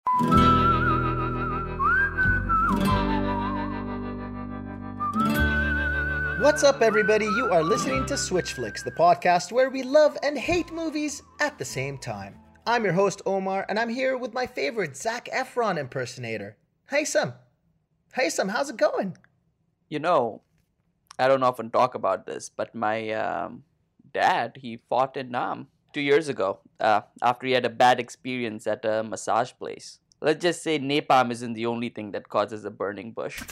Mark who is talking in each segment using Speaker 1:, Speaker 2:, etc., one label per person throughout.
Speaker 1: What's up, everybody? You are listening to Switch Flicks, the podcast where we love and hate movies at the same time. I'm your host, Omar, and I'm here with my favorite Zac Efron impersonator, Haysam. Haysam, how's it going?
Speaker 2: You know, I don't often talk about this, but my dad, he fought in Nam 2 years ago after he had a bad experience at a massage place. Let's just say napalm isn't the only thing that causes a burning bush.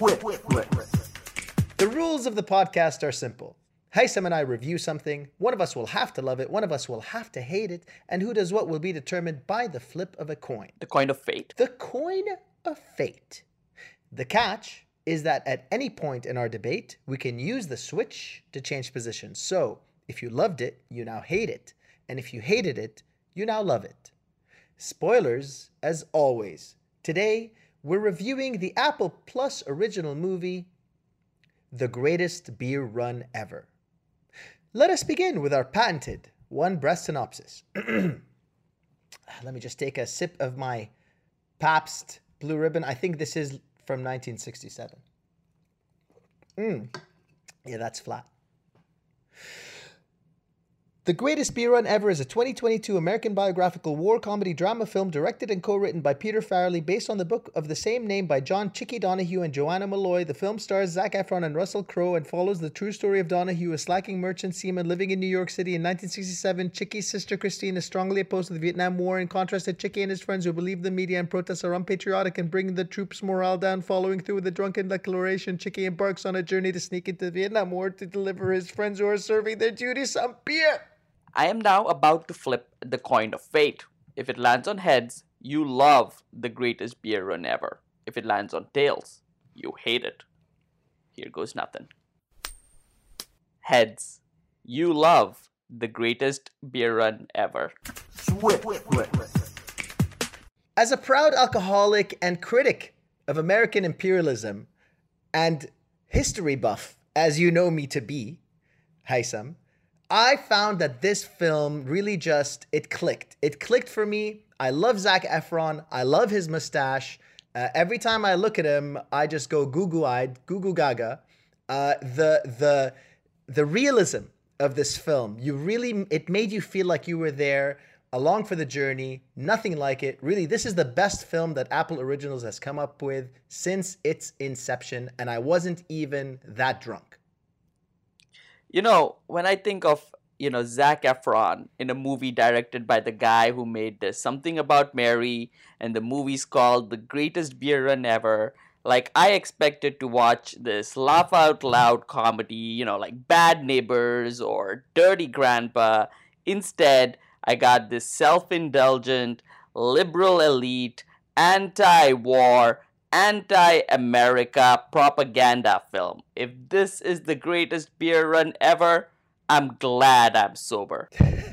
Speaker 1: The rules of the podcast are simple. Haysam and I review something, one of us will have to love it, one of us will have to hate it, and who does what will be determined by the flip of a coin.
Speaker 2: The coin of fate.
Speaker 1: The coin of fate. The catch is that at any point in our debate, we can use the switch to change positions. So, if you loved it, you now hate it. And if you hated it, you now love it. Spoilers, as always. Today, we're reviewing the Apple Plus original movie, The Greatest Beer Run Ever. Let us begin with our patented one-breath synopsis. Let me just take a sip of my Pabst Blue Ribbon. I think this is from 1967. Yeah, that's flat. The Greatest Beer Run Ever is a 2022 American biographical war comedy drama film directed and co-written by Peter Farrelly based on the book of the same name by John Chicky Donahue and Joanna Malloy. The film stars Zac Efron and Russell Crowe and follows the true story of Donahue, a slacking merchant seaman living in New York City in 1967. Chicky's sister Christine is strongly opposed to the Vietnam War, in contrast to Chicky and his friends who believe the media and protests are unpatriotic and bring the troops' morale down. Following through with the drunken declaration, Chicky embarks on a journey to sneak into the Vietnam War to deliver his friends who are serving their duty some beer.
Speaker 2: I am now about to flip the coin of fate. If it lands on heads, you love The Greatest Beer Run Ever. If it lands on tails, you hate it. Here goes nothing. Heads. You love The Greatest Beer Run Ever.
Speaker 1: As a proud alcoholic and critic of American imperialism and history buff, as you know me to be, Haysam, I found that this film really it clicked. It clicked for me. I love Zac Efron. I love his mustache. Every time I look at him, I just go goo-goo-eyed, goo-goo gaga. The realism of this film, it made you feel like you were there, along for the journey. Nothing like it. Really, this is the best film that Apple Originals has come up with since its inception, and I wasn't even that drunk.
Speaker 2: You know, when I think of, Zac Efron in a movie directed by the guy who made There's Something About Mary, and the movie's called The Greatest Beer Run Ever, like, I expected to watch this laugh out loud comedy, like Bad Neighbors or Dirty Grandpa. Instead, I got this self-indulgent, liberal elite, anti-war, anti-America propaganda film. If this is the greatest beer run ever, I'm glad I'm sober.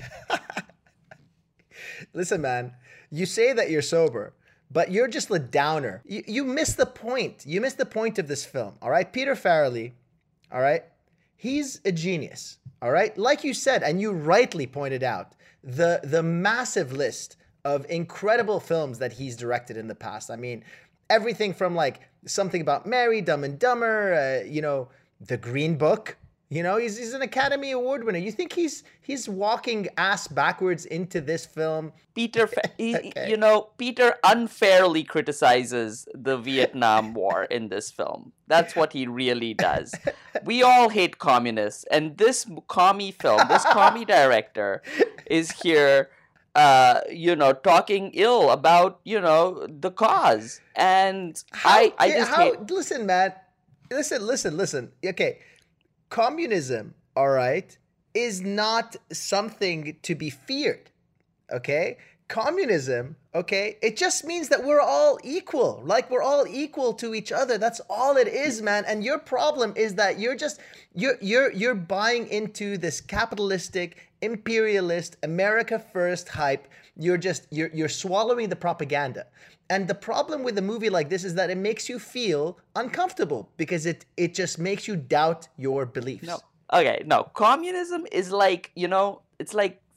Speaker 1: Listen, man, you say that you're sober, but you're just a downer. You miss the point. You miss the point of this film, all right? Peter Farrelly, all right? He's a genius, all right? Like you said, and you rightly pointed out, the massive list of incredible films that he's directed in the past. I mean, everything from like Something About Mary, Dumb and Dumber, The Green Book. He's an Academy Award winner. You think he's walking ass backwards into this film?
Speaker 2: Peter, Peter unfairly criticizes the Vietnam War in this film. That's what he really does. We all hate communists, and this commie director is here talking ill about, the cause. And
Speaker 1: Listen, man. Listen. Okay. Communism, all right, is not something to be feared. Okay? Communism, okay, it just means that we're all equal. Like, we're all equal to each other. That's all it is, man. And your problem is that you're buying into this capitalistic, imperialist, America first hype. You're swallowing the propaganda. And the problem with a movie like this is that it makes you feel uncomfortable because it just makes you doubt your beliefs.
Speaker 2: No. Okay, no. Communism is like, it's like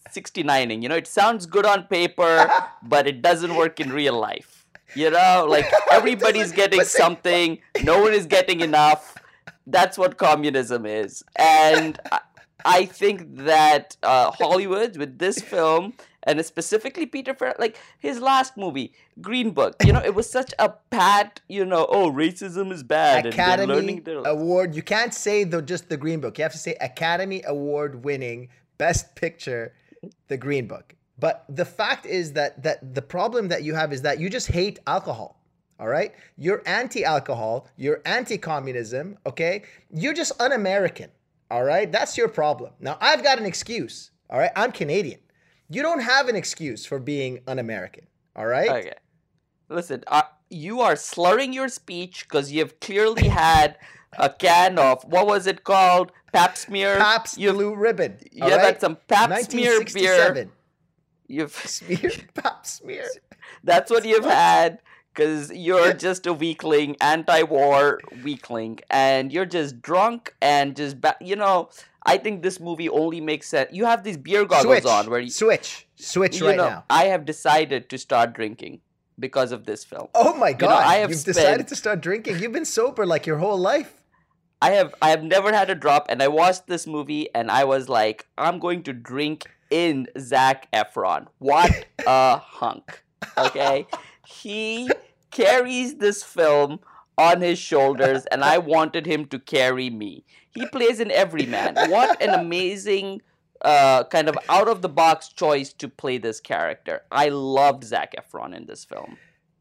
Speaker 2: 69ing. You know, it sounds good on paper, but it doesn't work in real life. You know, like
Speaker 1: It
Speaker 2: everybody's
Speaker 1: doesn't.
Speaker 2: getting
Speaker 1: But say,
Speaker 2: something, no one is getting enough. That's what communism is. And I think that Hollywood with this film, and specifically Peter Farrell, like his last movie, Green Book, you know, it was such a pat, you know, oh, racism is bad, and they're learning
Speaker 1: Academy
Speaker 2: their.
Speaker 1: Award. You can't say just the Green Book. You have to say Academy Award winning Best Picture, The Green Book. But the fact is that the problem that you have is that you just hate alcohol. All right? You're anti-alcohol, you're anti-communism, okay? You're just un-American. All right? That's your problem. Now, I've got an excuse. All right? I'm Canadian. You don't have an excuse for being un-American. All right?
Speaker 2: Okay. Listen, you are slurring your speech because you've clearly had a can of, what was it called? Pap smear?
Speaker 1: Pabst Blue Ribbon.
Speaker 2: You've had some Pap smear beer.
Speaker 1: 1967.
Speaker 2: You've
Speaker 1: Smear, pap smear.
Speaker 2: That's what you've
Speaker 1: What?
Speaker 2: had because you're just a weakling, anti-war weakling, and you're just drunk and just you know. I think this movie only makes sense. You have these beer goggles on where
Speaker 1: Switch
Speaker 2: you
Speaker 1: right
Speaker 2: know.
Speaker 1: now.
Speaker 2: I have decided to start drinking because of this film.
Speaker 1: Oh my
Speaker 2: You know,
Speaker 1: God! You've decided to start drinking. You've been sober like your whole life.
Speaker 2: I have never had a drop, and I watched this movie, and I was like, I'm going to drink in Zac Efron. What a hunk! Okay, he carries this film on his shoulders, and I wanted him to carry me. He plays an everyman. What an amazing kind of out of the box choice to play this character. I loved Zac Efron in this film.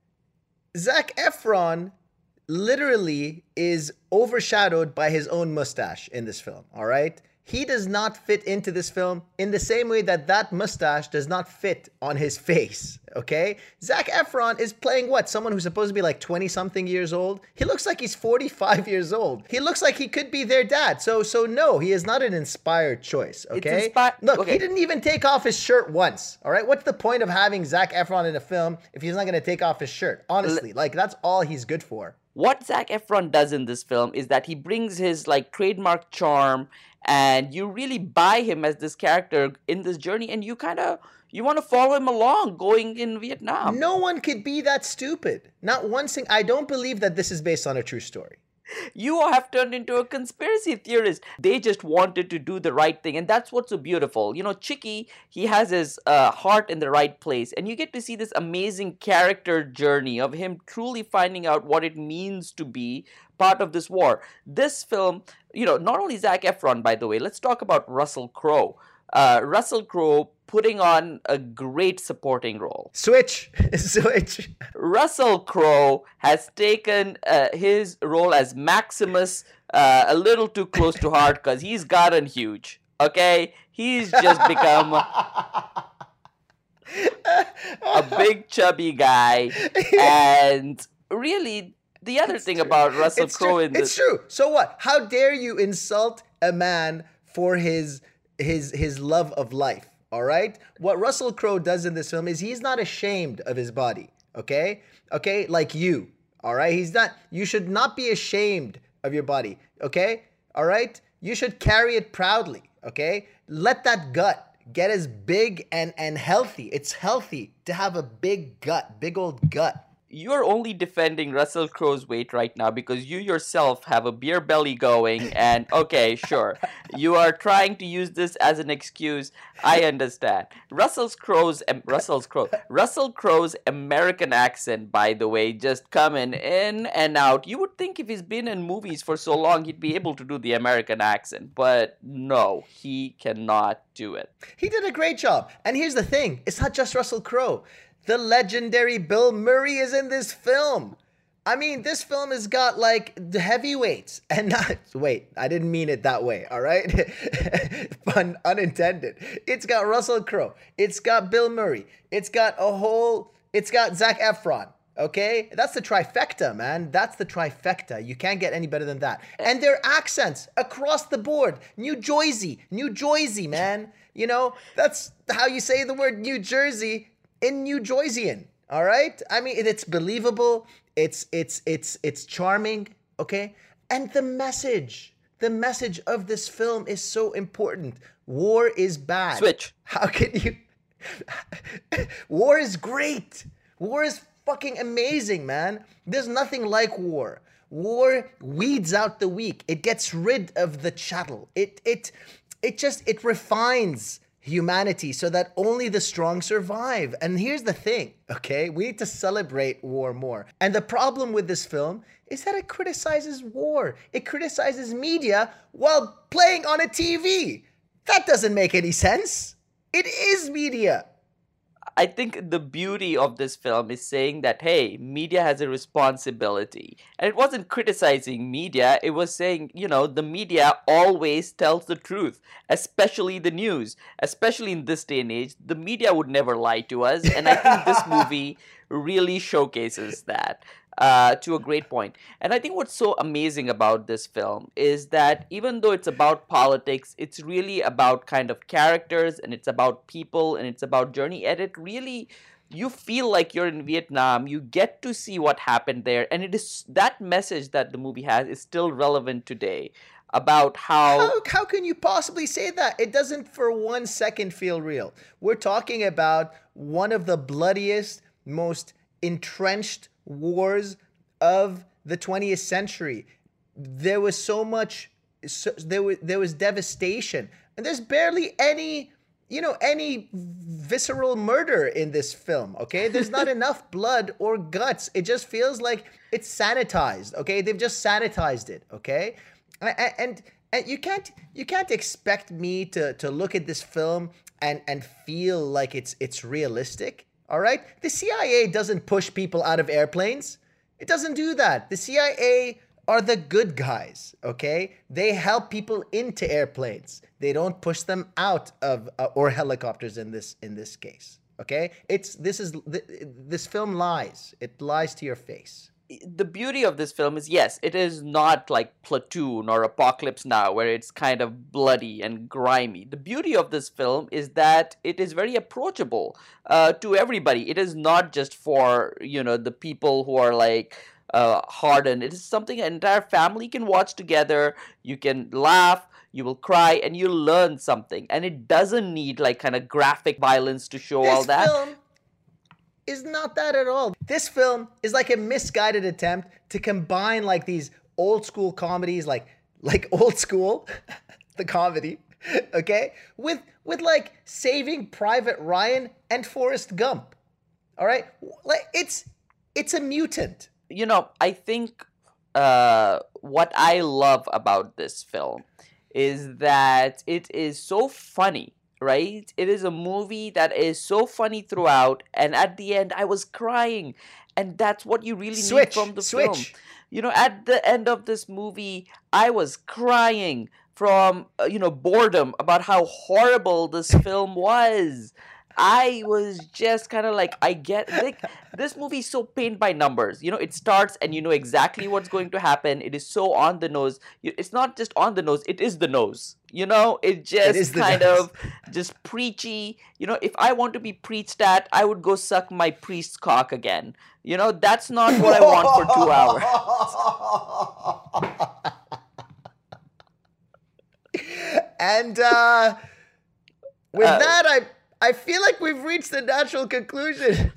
Speaker 1: Zac Efron literally is overshadowed by his own mustache in this film. All right. He does not fit into this film in the same way that mustache does not fit on his face, okay? Zac Efron is playing what? Someone who's supposed to be like 20-something years old? He looks like he's 45 years old. He looks like he could be their dad. So no, he is not an inspired choice, okay? Look,
Speaker 2: okay.
Speaker 1: He didn't even take off his shirt once, all right? What's the point of having Zac Efron in a film if he's not going to take off his shirt? Honestly, like that's all he's good for.
Speaker 2: What Zac Efron does in this film is that he brings his like trademark charm, and you really buy him as this character in this journey, and you want to follow him along going in Vietnam.
Speaker 1: No one could be that stupid. Not one thing. I don't believe that this is based on a true story.
Speaker 2: You have turned into a conspiracy theorist. They just wanted to do the right thing, and that's what's so beautiful. You know, Chicky, he has his heart in the right place, and you get to see this amazing character journey of him truly finding out what it means to be part of this war. This film, you know, not only Zac Efron, by the way, let's talk about Russell Crowe. Russell Crowe putting on a great supporting role.
Speaker 1: Switch.
Speaker 2: Russell Crowe has taken his role as Maximus a little too close to heart because he's gotten huge. Okay? He's just become a big chubby guy. And really, the other thing about Russell Crowe in this...
Speaker 1: It's true. So what? How dare you insult a man for his love of life? All right? What Russell Crowe does in this film is he's not ashamed of his body, okay? Okay? Like you, all right? He's not, you should not be ashamed of your body, okay? All right? You should carry it proudly, okay? Let that gut get as big and healthy. It's healthy to have a big gut, big old gut.
Speaker 2: You're only defending Russell Crowe's weight right now because you yourself have a beer belly going, and okay, sure, you are trying to use this as an excuse. I understand. Russell Crowe's American accent, by the way, just coming in and out. You would think if he's been in movies for so long, he'd be able to do the American accent, but no, he cannot do it.
Speaker 1: He did a great job. And here's the thing, it's not just Russell Crowe. The legendary Bill Murray is in this film. I mean, this film has got like the heavyweights and not, wait, I didn't mean it that way, all right? Pun unintended. It's got Russell Crowe. It's got Bill Murray. It's got Zac Efron, okay? That's the trifecta, man. That's the trifecta. You can't get any better than that. And their accents across the board. New Jersey, man. You know, that's how you say the word New Jersey in New Jerseyan, all right? I mean, it's believable. It's charming, okay? And the message of this film is so important. War is bad.
Speaker 2: Switch.
Speaker 1: How can you? War is great. War is fucking amazing, man. There's nothing like war. War weeds out the weak. It gets rid of the chattel. It refines humanity so that only the strong survive. And here's the thing, okay? We need to celebrate war more. And the problem with this film is that it criticizes war. It criticizes media while playing on a TV. That doesn't make any sense. It is media.
Speaker 2: I think the beauty of this film is saying that, hey, media has a responsibility. And it wasn't criticizing media, it was saying, the media always tells the truth, especially the news. Especially in this day and age, the media would never lie to us. And I think this movie really showcases that. To a great point. And I think what's so amazing about this film is that even though it's about politics, it's really about kind of characters and it's about people and it's about journey. And it really, you feel like you're in Vietnam. You get to see what happened there. And it is that message that the movie has is still relevant today about
Speaker 1: How can you possibly say that? It doesn't for 1 second feel real. We're talking about one of the bloodiest, most entrenched wars of the 20th century. There was so much, there was devastation, and there's barely any visceral murder in this film. Okay, there's not enough blood or guts. It just feels like it's sanitized. Okay, they've just sanitized it. Okay, and you can't expect me to look at this film and feel like it's realistic. All right? The CIA doesn't push people out of airplanes. It doesn't do that. The CIA are the good guys, okay? They help people into airplanes. They don't push them out of or helicopters in this case, okay? This film lies. It lies to your face.
Speaker 2: The beauty of this film is, yes, it is not like Platoon or Apocalypse Now, where it's kind of bloody and grimy. The beauty of this film is that it is very approachable to everybody. It is not just for, the people who are like hardened. It is something an entire family can watch together. You can laugh, you will cry, and you'll learn something. And it doesn't need like kind of graphic violence to show all that.
Speaker 1: Film is not that at all. This film is like a misguided attempt to combine like these old school comedies, like Old School, the comedy, okay, with like Saving Private Ryan and Forrest Gump. All right, like it's a mutant.
Speaker 2: I think what I love about this film is that it is so funny. Right? It is a movie that is so funny throughout, and at the end, I was crying, and that's what you really need from the film. At the end of this movie, I was crying from boredom about how horrible this film was. I was just kind of like, I get like this movie is so paint by numbers. It starts and you know exactly what's going to happen. It is so on the nose. It's not just on the nose, it is the nose. It just kind of just preachy. If I want to be preached at, I would go suck my priest's cock again. That's not what I want for
Speaker 1: 2 hours. And with that, I feel like we've reached the natural conclusion.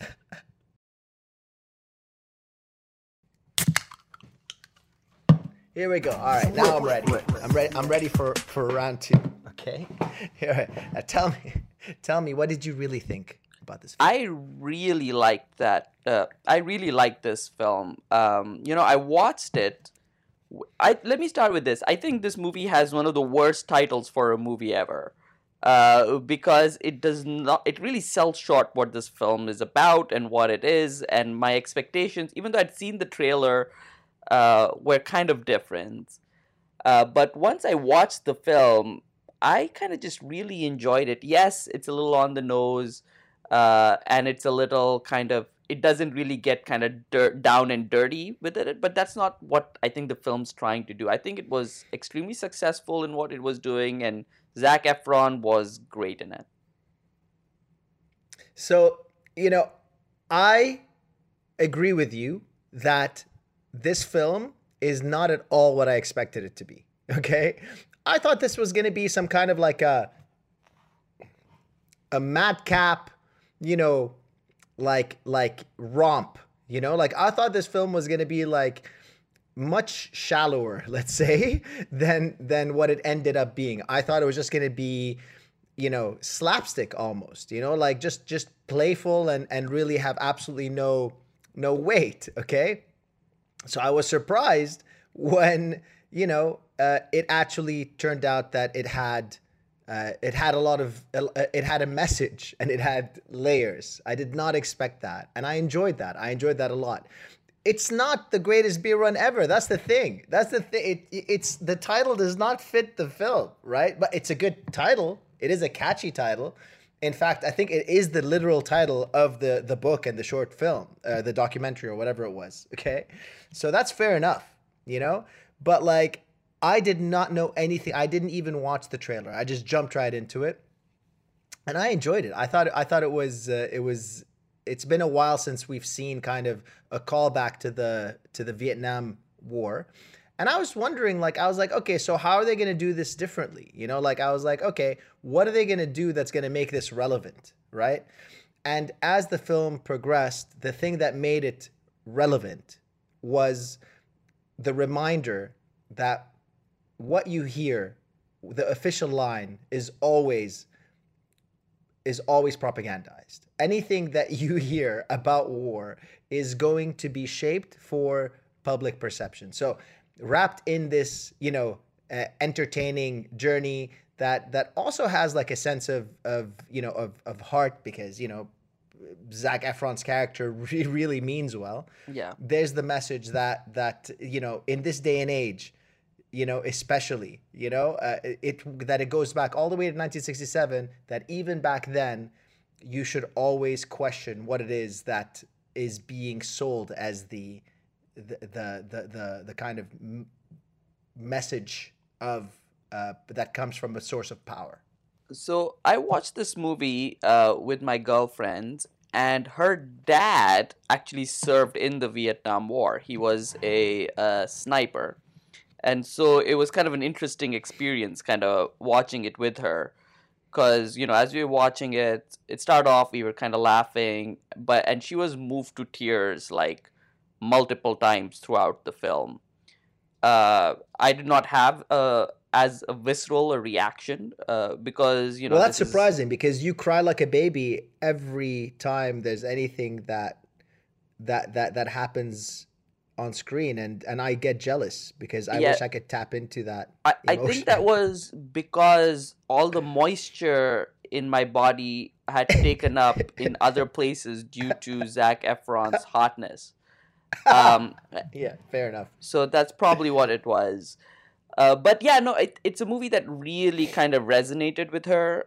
Speaker 1: Here we go. All right, now I'm ready. I'm ready for round 2. Okay. Here, tell me, what did you really think about this film?
Speaker 2: I really liked that. I really liked this film. I watched it. Let me start with this. I think this movie has one of the worst titles for a movie ever. Because it really sells short what this film is about and what it is, and my expectations, even though I'd seen the trailer, were kind of different. But once I watched the film, I kind of just really enjoyed it. Yes, it's a little on the nose, and it's a little kind of, it doesn't really get kind of down and dirty with it, but that's not what I think the film's trying to do. I think it was extremely successful in what it was doing, and Zac Efron was great in it.
Speaker 1: So, I agree with you that this film is not at all what I expected it to be. Okay? I thought this was going to be some kind of like a a madcap, you know, like romp. Like I thought this film was gonna be like much shallower, let's say, than what it ended up being. I thought it was just gonna be, slapstick almost, like just playful and really have absolutely no weight. Okay, so I was surprised when it actually turned out that it had a lot of it had a message and it had layers. I did not expect that, and I enjoyed that. I enjoyed that a lot. It's not the greatest beer run ever. That's the thing. That's the thing. It's the title does not fit the film, right? But it's a good title. It is a catchy title. In fact, I think it is the literal title of the book and the short film, the documentary or whatever it was. Okay, so that's fair enough. But like, I did not know anything. I didn't even watch the trailer. I just jumped right into it, and I enjoyed it. I thought it's been a while since we've seen kind of a callback to the Vietnam War. And I was wondering, like, I was like, okay, so how are they going to do this differently? Like I was like, okay, what are they going to do that's going to make this relevant, right? And as the film progressed, the thing that made it relevant was the reminder that what you hear, the official line, is always propagandized. Anything that you hear about war is going to be shaped for public perception. So wrapped in this, entertaining journey that also has like a sense of heart, because Zac Efron's character really means well.
Speaker 2: Yeah.
Speaker 1: There's the message that in this day and age, especially, it goes back all the way to 1967, that even back then, you should always question what it is that is being sold as the kind of message of that comes from a source of power.
Speaker 2: So I watched this movie with my girlfriend, and her dad actually served in the Vietnam War. He was a sniper. And so it was kind of an interesting experience, kind of watching it with her. Because, as we were watching it, it started off, we were kind of laughing, and she was moved to tears like multiple times throughout the film. I did not have as a visceral a reaction because
Speaker 1: Well, that's
Speaker 2: this is
Speaker 1: surprising because you cry like a baby every time there's anything that happens on screen, and I get jealous because I
Speaker 2: yeah.
Speaker 1: wish I could tap into that
Speaker 2: I think that
Speaker 1: emotion.
Speaker 2: was because all the moisture in my body had taken up in other places due to Zac Efron's hotness. Um,
Speaker 1: Yeah, fair enough.
Speaker 2: so that's probably what it was. But yeah, no, it's a movie that really kind of resonated with her.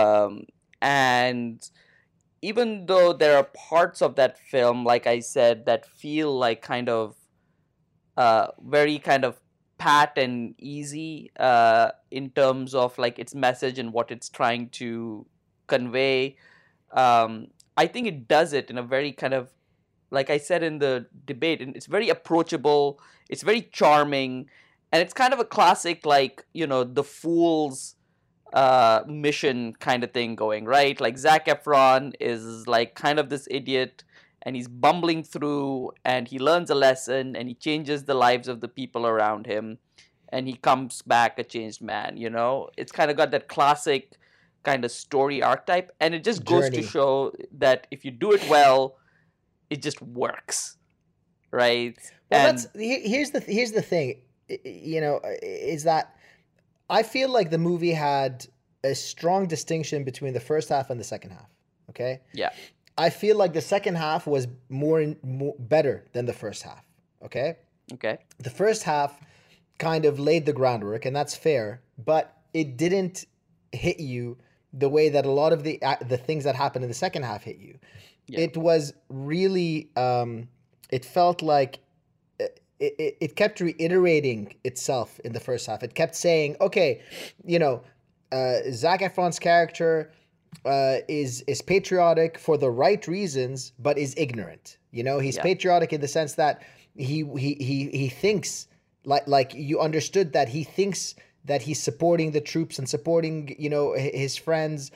Speaker 2: And even though there are parts of that film, like I said, that feel like kind of very kind of pat and easy in terms of like its message and what it's trying to convey. I think it does it in a very kind of, like I said in the debate, and it's very approachable. It's very charming, and it's kind of a classic, like the fool's mission kind of thing going, right? Like Zac Efron is like kind of this idiot, and he's bumbling through, and he learns a lesson, and he changes the lives of the people around him, and he comes back a changed man. It's kind of got that classic kind of story archetype, and it just goes to
Speaker 1: Journey.
Speaker 2: show that if you do it well, it just works, right?
Speaker 1: Well,
Speaker 2: And
Speaker 1: here's the thing, is that I feel like the movie had a strong distinction between the first half and the second half. Okay,
Speaker 2: yeah,
Speaker 1: I feel like the second half was more better than the first half. Okay,
Speaker 2: okay,
Speaker 1: the first half kind of laid the groundwork, and that's fair, but it didn't hit you the way that a lot of the things that happened in the second half hit you.
Speaker 2: yeah,
Speaker 1: It was really it felt like it kept reiterating itself in the first half. It kept saying, okay, Zac Efron's character is patriotic for the right reasons, but is ignorant. He's
Speaker 2: yeah,
Speaker 1: patriotic in the sense that he thinks like you understood that he thinks that he's supporting the troops and supporting his friends,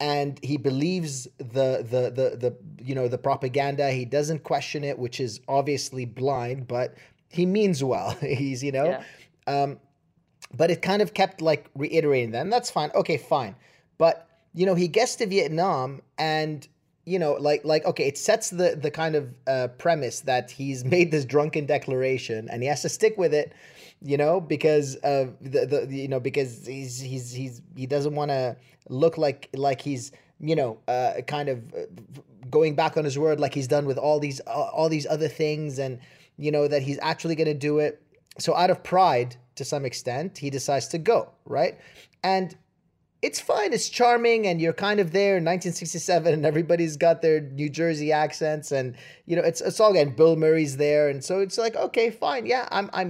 Speaker 1: and he believes the the propaganda. He doesn't question it, which is obviously blind, but he means well. He's
Speaker 2: Yeah.
Speaker 1: um, but it kind of kept like reiterating that, and that's fine. Okay, fine. But he gets to Vietnam, and like okay, it sets the kind of premise that he's made this drunken declaration, and he has to stick with it, because of because he doesn't want to look like he's kind of going back on his word, like he's done with all these other things, and that he's actually going to do it. So out of pride, to some extent, he decides to go, right? And it's fine, it's charming, and you're kind of there in 1967, and everybody's got their New Jersey accents, and it's all good. And Bill Murray's there, and so it's like, okay, fine, yeah,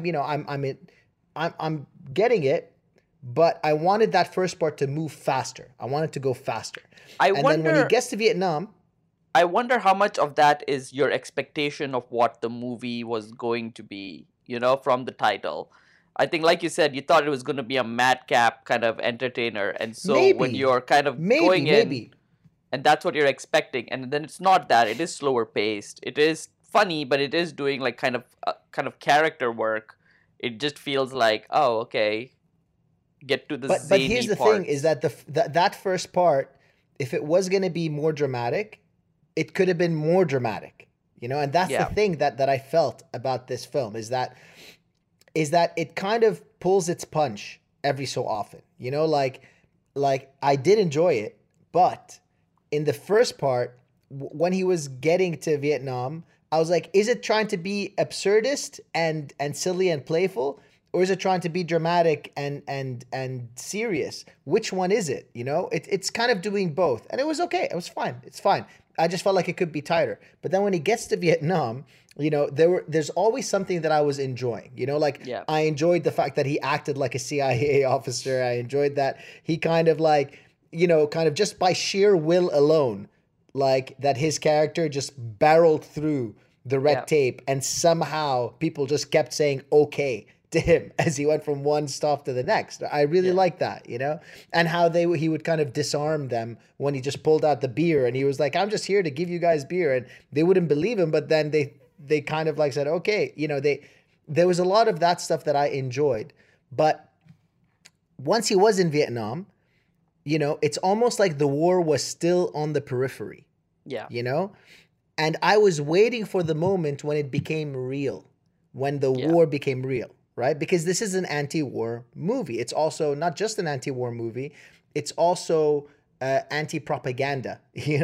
Speaker 1: I'm getting it, but I wanted that first part to move faster. I wanted to go faster,
Speaker 2: I
Speaker 1: and then when he
Speaker 2: wonder
Speaker 1: gets to Vietnam,
Speaker 2: I wonder how much of that is your expectation of what the movie was going to be, from the title. I think, like you said, you thought it was going to be a madcap kind of entertainer. And so when
Speaker 1: maybe,
Speaker 2: you're kind of
Speaker 1: maybe,
Speaker 2: going in,
Speaker 1: maybe.
Speaker 2: and that's what you're expecting, and then it's not that. It is slower paced. It is funny, but it is doing like kind of character work. It just feels like, oh, okay, get to the
Speaker 1: But here's
Speaker 2: zany
Speaker 1: the thing: is
Speaker 2: parts.
Speaker 1: that that first part, if it was going to be more dramatic, it could have been more dramatic, and that's the
Speaker 2: Yeah,
Speaker 1: thing that I felt about this film is that it kind of pulls its punch every so often. Like I did enjoy it, but in the first part, when he was getting to Vietnam, I was like, is it trying to be absurdist and silly and playful, or is it trying to be dramatic and serious? Which one is it? It's kind of doing both, and it was okay. It was fine. It's fine. I just felt like it could be tighter. But then when he gets to Vietnam, there's always something that I was enjoying. Like
Speaker 2: yeah,
Speaker 1: I enjoyed the fact that he acted like a CIA officer. I enjoyed that he kind of like, kind of just by sheer will alone, like that his character just barreled through the
Speaker 2: yeah,
Speaker 1: red tape, and somehow people just kept saying okay to him as he went from one stop to the next. I really
Speaker 2: yeah,
Speaker 1: like that, and how he would kind of disarm them when he just pulled out the beer, and he was like, "I'm just here to give you guys beer," and they wouldn't believe him, but then they kind of like said, "Okay," there was a lot of that stuff that I enjoyed, but once he was in Vietnam, it's almost like the war was still on the periphery,
Speaker 2: yeah,
Speaker 1: you know? And I was waiting for the moment when it became real, when the
Speaker 2: yeah,
Speaker 1: war became real, right? Because this is an anti war movie. It's also not just an anti war movie, it's also anti propaganda,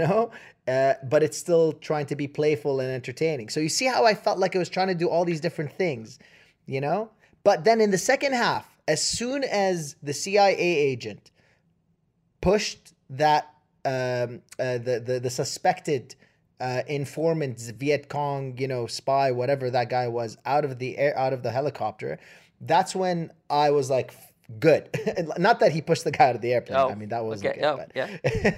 Speaker 1: but it's still trying to be playful and entertaining. So you see how I felt like I was trying to do all these different things, you know? But then in the second half, as soon as the CIA agent pushed that the suspected informant, Viet Cong, spy, whatever that guy was, out of the air, out of the helicopter, that's when I was like, good. Not that he pushed the guy out of the airplane. I
Speaker 2: oh,
Speaker 1: mean, that wasn't
Speaker 2: okay,
Speaker 1: good,
Speaker 2: oh,
Speaker 1: but
Speaker 2: yeah,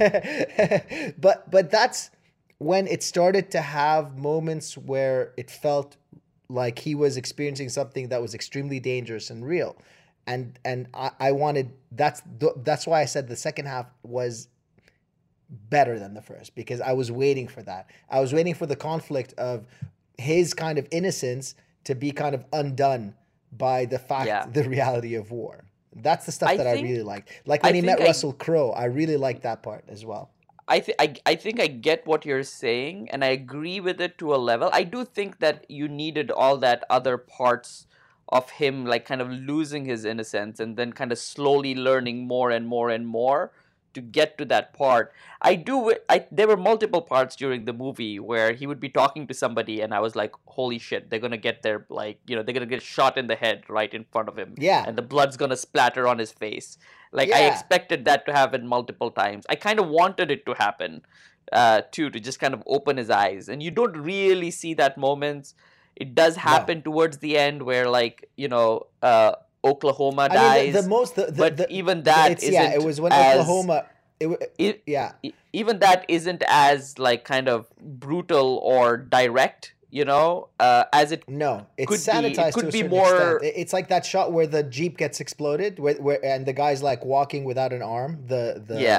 Speaker 1: but that's when it started to have moments where it felt like he was experiencing something that was extremely dangerous and real. And I wanted, that's why I said the second half was better than the first, because I was waiting for that. I was waiting for the conflict of his kind of innocence to be kind of undone by the
Speaker 2: yeah.
Speaker 1: fact, the reality of war. That's the stuff
Speaker 2: I
Speaker 1: that I
Speaker 2: think
Speaker 1: really liked. Like
Speaker 2: I
Speaker 1: when he met
Speaker 2: think I
Speaker 1: Russell Crowe, I really liked that part as well.
Speaker 2: I think I get what you're saying, and I agree with it to a level. I do think that you needed all that other parts of him, like kind of losing his innocence and then kind of slowly learning more and more and more to get to that part. There were multiple parts during the movie where he would be talking to somebody, and I was like, holy shit, they're gonna get their, like, they're gonna get shot in the head right in front of him,
Speaker 1: Yeah.
Speaker 2: and the blood's gonna splatter on his face. Like, I
Speaker 1: Yeah.
Speaker 2: expected that to happen multiple times. I kind of wanted it to happen, too, to just kind of open his eyes. And you don't really see that moment. It does
Speaker 1: No.
Speaker 2: happen towards the end where, like, Oklahoma
Speaker 1: I mean, the
Speaker 2: dies,
Speaker 1: most
Speaker 2: but even that
Speaker 1: it's yeah. It
Speaker 2: isn't
Speaker 1: was when
Speaker 2: as
Speaker 1: Oklahoma.
Speaker 2: it,
Speaker 1: Yeah.
Speaker 2: even that isn't as, like, kind of brutal or direct, as it
Speaker 1: No, it's
Speaker 2: could be. It
Speaker 1: sanitized to
Speaker 2: could
Speaker 1: a
Speaker 2: be
Speaker 1: certain extent.
Speaker 2: more.
Speaker 1: It's like that shot where the Jeep gets exploded, where and the guy's like walking without an arm. The
Speaker 2: Yeah,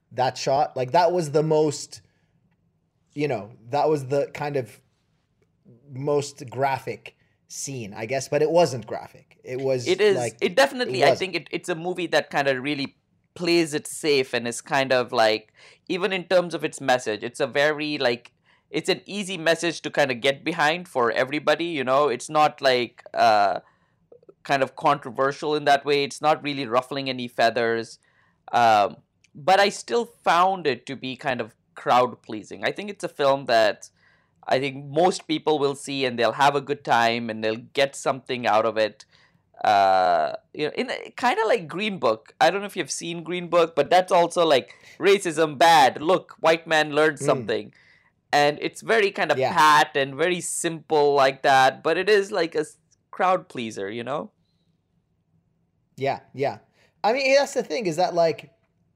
Speaker 1: that shot. Like that was the most, that was the kind of most graphic scene, I guess, but it wasn't graphic. It
Speaker 2: It
Speaker 1: was
Speaker 2: is.
Speaker 1: like
Speaker 2: It
Speaker 1: it
Speaker 2: definitely. I
Speaker 1: wasn't.
Speaker 2: think it's a movie that kind of really plays it safe and is kind of like, even in terms of its message, it's a very like, it's an easy message to kind of get behind for everybody. It's not like kind of controversial in that way. It's not really ruffling any feathers. Um, but I still found it to be kind of crowd pleasing. I think it's a film that I think most people will see and they'll have a good time and they'll get something out of it. In kind of like Green Book. I don't know if you've seen Green Book, but that's also like racism bad. Look, white man learned
Speaker 1: Mm,
Speaker 2: something, and it's very kind of
Speaker 1: yeah,
Speaker 2: pat and very simple like that. But it is like a crowd pleaser.
Speaker 1: yeah, yeah. I mean, that's the thing is that like,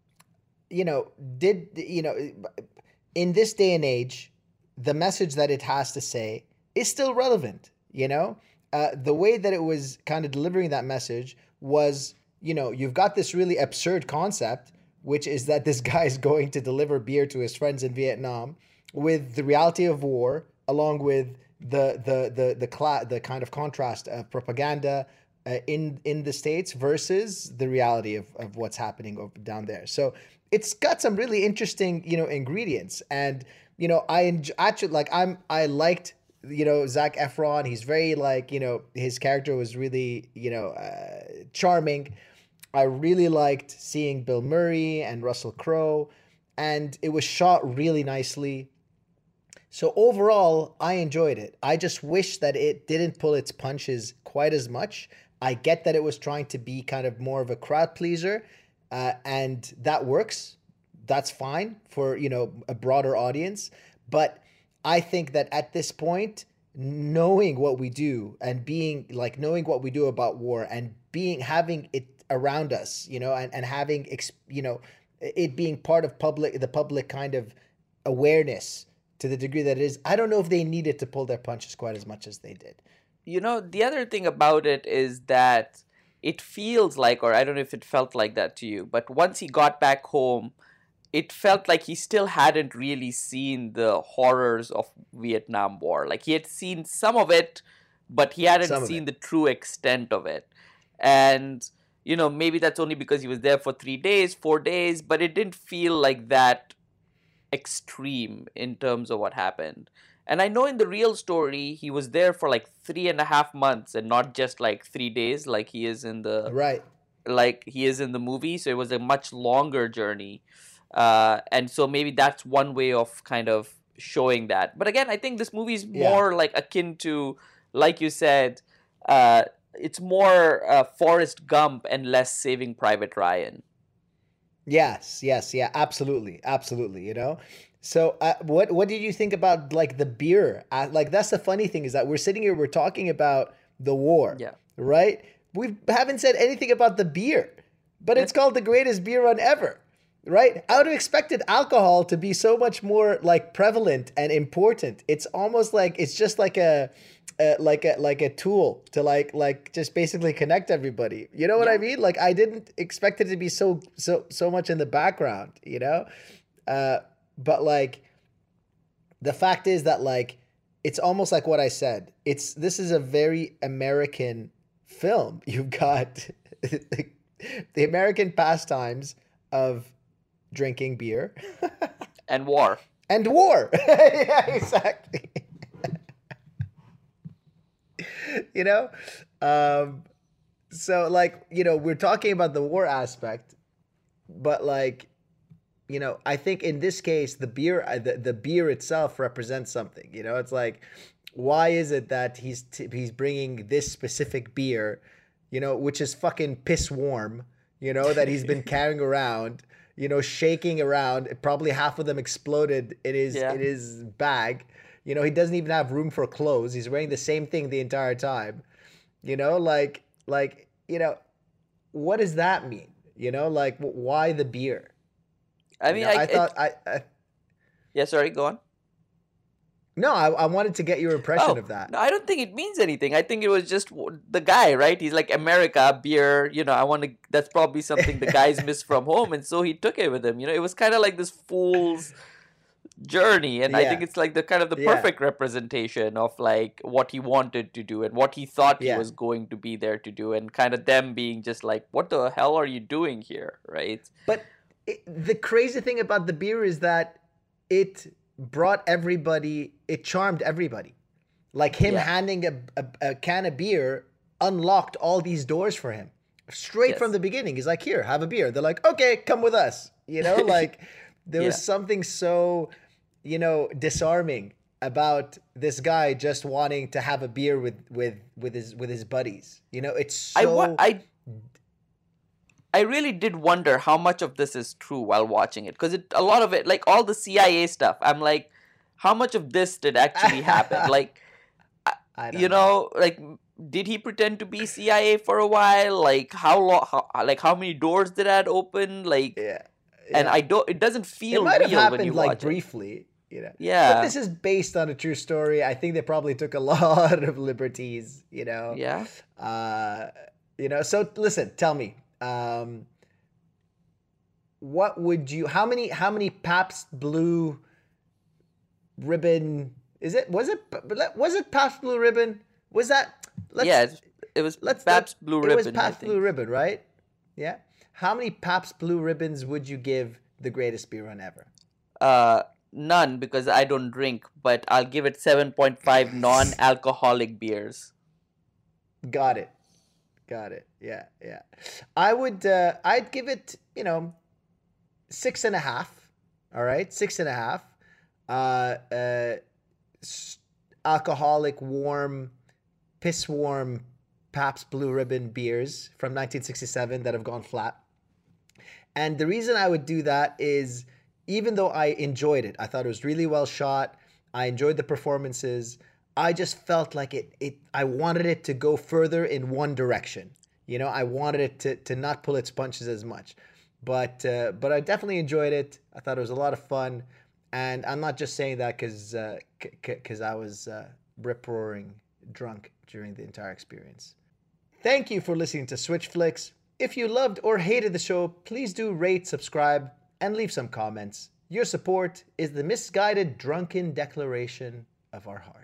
Speaker 1: did in this day and age, the message that it has to say is still relevant. The way that it was kind of delivering that message was, you've got this really absurd concept, which is that this guy is going to deliver beer to his friends in Vietnam, with the reality of war, along with the kind of contrast of propaganda in the States versus the reality of what's happening over down there. So it's got some really interesting, ingredients. And, actually, like, I liked, Zac Efron. He's very, like, his character was really, charming. I really liked seeing Bill Murray and Russell Crowe, and it was shot really nicely. So overall, I enjoyed it. I just wish that it didn't pull its punches quite as much. I get that it was trying to be kind of more of a crowd pleaser, and that works. That's fine for, a broader audience. But I think that at this point, knowing what we do and being like knowing what we do about war and being having it around us, and having it being part of the public kind of awareness to the degree that it is, I don't know if they needed to pull their punches quite as much as they did.
Speaker 2: The other thing about it is that it feels like, or I don't know if it felt like that to you, but once he got back home, it felt like he still hadn't really seen the horrors of Vietnam War. Like he had seen some of it, but he hadn't
Speaker 1: Some of
Speaker 2: seen
Speaker 1: it.
Speaker 2: the true extent of it. And maybe that's only because he was there for 3 days, 4 days, but it didn't feel like that extreme in terms of what happened. And I know in the real story, he was there for like 3.5 months and not just like 3 days,
Speaker 1: Right.
Speaker 2: like he is in the movie. So it was a much longer journey, and so maybe that's one way of kind of showing that. But again, I think this movie is
Speaker 1: Yeah.
Speaker 2: more like akin to, like you said, uh, it's more Forrest Gump and less Saving Private Ryan.
Speaker 1: Yes, yes, yeah, absolutely, absolutely. So, what did you think about like the beer? Like that's the funny thing is that we're sitting here, we're talking about the war,
Speaker 2: Yeah.
Speaker 1: right? We haven't said anything about the beer, but it's called the greatest beer run ever, right? I would have expected alcohol to be so much more like prevalent and important. It's almost like it's just like a tool to like just basically connect everybody. You know what I
Speaker 2: Yeah.
Speaker 1: mean? Like I didn't expect it to be so much in the background, uh but like the fact is that like it's almost like what I said. This is a very American film. You've got the American pastimes of drinking beer
Speaker 2: And war.
Speaker 1: and war. Yeah, exactly. you know um so like we're talking about the war aspect, but like I think in this case the beer the beer itself represents something. It's like, why is it that he's bringing this specific beer, which is fucking piss warm, that he's been carrying around, shaking around. Probably half of them exploded in his
Speaker 2: Yeah.
Speaker 1: bag. He doesn't even have room for clothes. He's wearing the same thing the entire time. Like, what does that mean? Like, why the beer?
Speaker 2: I mean, I
Speaker 1: I
Speaker 2: it.
Speaker 1: thought I
Speaker 2: Yeah. Sorry. Go on.
Speaker 1: No, I wanted to get your impression
Speaker 2: Oh,
Speaker 1: of that.
Speaker 2: no, I don't think it means anything. I think it was just the guy, right? He's like, America, beer, I want to, that's probably something the guys miss from home. And so he took it with him. It was kind of like this fool's journey. And I think
Speaker 1: Yeah,
Speaker 2: it's like the kind of the
Speaker 1: yeah,
Speaker 2: perfect representation of like what he wanted to do and what he thought he
Speaker 1: yeah.
Speaker 2: was going to be there to do. And kind of them being just like, what the hell are you doing here? Right?
Speaker 1: But the crazy thing about the beer is that it brought everybody, it charmed everybody. Like him
Speaker 2: Yeah.
Speaker 1: handing a can of beer unlocked all these doors for him straight from
Speaker 2: Yes.
Speaker 1: the beginning. He's like, here, have a beer. They're like, okay, come with us. Like there was
Speaker 2: Yeah.
Speaker 1: something so, disarming about this guy just wanting to have a beer with his buddies. It's
Speaker 2: I, wa-
Speaker 1: so
Speaker 2: I really did wonder how much of this is true while watching it because a lot of it, like all the CIA stuff, I'm like, how much of this did actually happen? Like,
Speaker 1: I don't know.
Speaker 2: like, did he pretend to be CIA for a while? Like, how long? Like, how many doors did that open? Like,
Speaker 1: Yeah.
Speaker 2: and
Speaker 1: Yeah.
Speaker 2: I don't. It doesn't
Speaker 1: It
Speaker 2: feel
Speaker 1: might have
Speaker 2: real when you
Speaker 1: happened like
Speaker 2: watch it.
Speaker 1: briefly. But
Speaker 2: Yeah,
Speaker 1: this is based on a true story. I think they probably took a lot of liberties.
Speaker 2: yeah.
Speaker 1: Uh, so listen, tell me, what would you how many Pabst Blue Ribbon was it Pabst Blue Ribbon? Was that
Speaker 2: Yeah,
Speaker 1: let's
Speaker 2: it was
Speaker 1: let's let
Speaker 2: Pabst Blue
Speaker 1: it was
Speaker 2: Ribbon, I
Speaker 1: Pabst Blue
Speaker 2: think.
Speaker 1: Ribbon, right? Yeah. How many Pabst Blue Ribbons would you give the greatest beer run ever?
Speaker 2: None because I don't drink, but I'll give it 7.5 non-alcoholic beers.
Speaker 1: Got it. Got it. Yeah, yeah. I'd give it, 6.5. All right, 6.5. Uh, uh, Alcoholic, warm, piss warm Pabst Blue Ribbon beers from 1967 that have gone flat. And the reason I would do that is even though I enjoyed it, I thought it was really well shot. I enjoyed the performances. I just felt like I wanted it to go further in one direction. I wanted it to not pull its punches as much. But I definitely enjoyed it. I thought it was a lot of fun. And I'm not just saying that because I was rip roaring drunk during the entire experience. Thank you for listening to Switch Flicks. If you loved or hated the show, please do rate, subscribe, and leave some comments. Your support is the misguided drunken declaration of our heart.